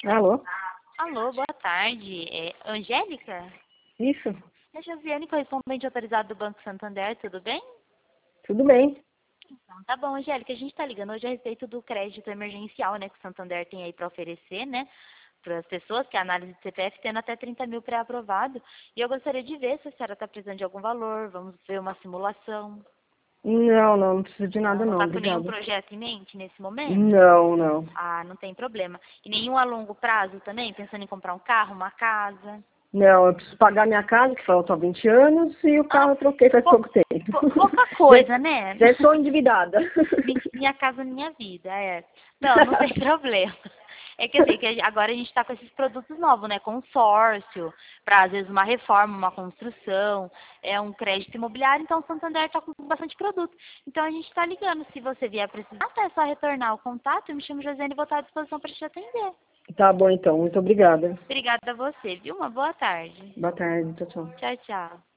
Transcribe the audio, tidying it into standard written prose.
Alô? Alô, boa tarde. É Angélica? Isso? É Josiane, correspondente autorizado do Banco Santander, tudo bem? Tudo bem. Então, tá bom, Angélica, a gente está ligando hoje a respeito do crédito emergencial, né, que o Santander tem aí para oferecer, né, para as pessoas, que é a análise de CPF, tendo até 30 mil pré-aprovado. E eu gostaria de ver se a senhora está precisando de algum valor, vamos ver uma simulação. Não preciso de nada Não não, está com nenhum obrigada. projeto em mente nesse momento? Não. Ah, não tem problema. E nenhum a longo prazo também, pensando em comprar um carro, uma casa? Não, eu preciso pagar minha casa, que faltam 20 anos, e o Ah, carro eu troquei faz pouco tempo. pouca Já, coisa, né? já estou endividada. Minha casa, minha vida, é. Não tem problema. É que assim, agora a gente está com esses produtos novos, né? Consórcio, para às vezes uma reforma, uma construção, é um crédito imobiliário, então o Santander está com bastante produto. Então a gente está ligando, se você vier precisar, é só retornar o contato, eu me chamo Josiane e vou estar à disposição para te atender. Tá bom então, muito obrigada. Obrigada a você, viu? Uma boa tarde. Boa tarde, tchau. Tchau, tchau.